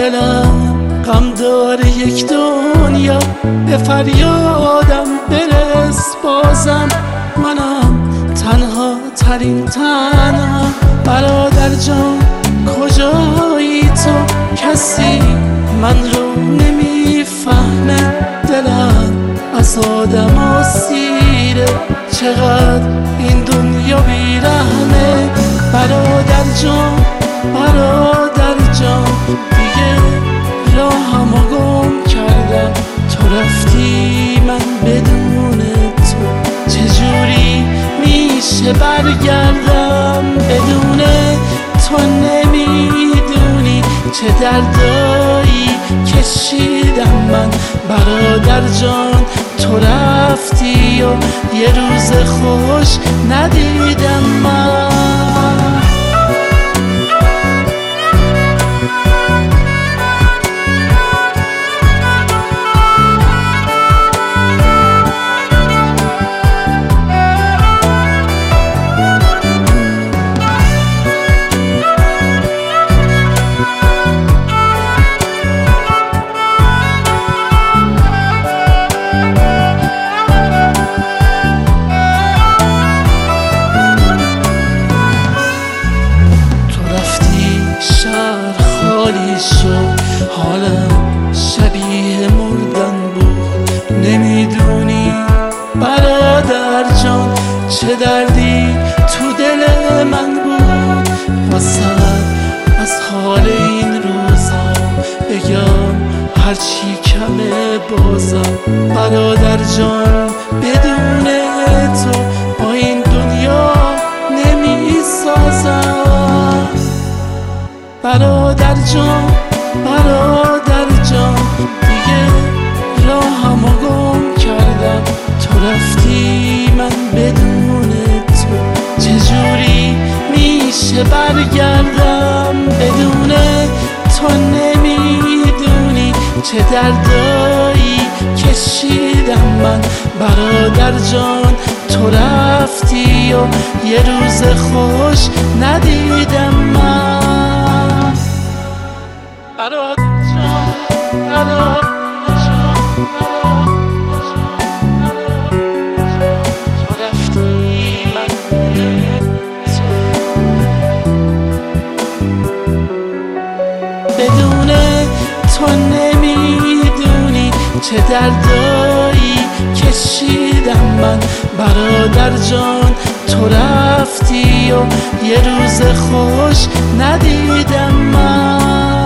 دلم غم داره یک دنیا، به فریادم برس بازم. منم تنها ترین تنها، برادر جان کجایی تو؟ کسی من رو نمیفهمه، دلم از آدم اسیره، چقدر این دنیا بیرحمه. برادر جان برادر جان، دیگه راهمو گم کردم، تو رفتی من بدون تو چجوری میشه برگردم؟ بدون تو نمیدونی چه دردایی کشیدم من. برادر جان تو رفتی و یه روز خوش ندیدم من. حالم شبیه مردن بود، نمیدونی برادر جان چه دردی تو دل من بود. واسه از حال این روزا بگم هرچی کمه بازم. برادر جان بدون تو با این دنیا نمیسازم. برادر جان برادر جان، دیگه راهمو گم کردم، تو رفتی من بدون تو چجوری میشه برگردم؟ بدون تو نمیدونی چه دردایی کشیدم من. برادر جان تو رفتی و یه روز خوش ندیدم من. برادر جان برادر جان تو رفتی من بدون تو نمیدونی چه دردایی کشیدم من. برادر جان تو رفتی و یه روز خوش ندیدم من.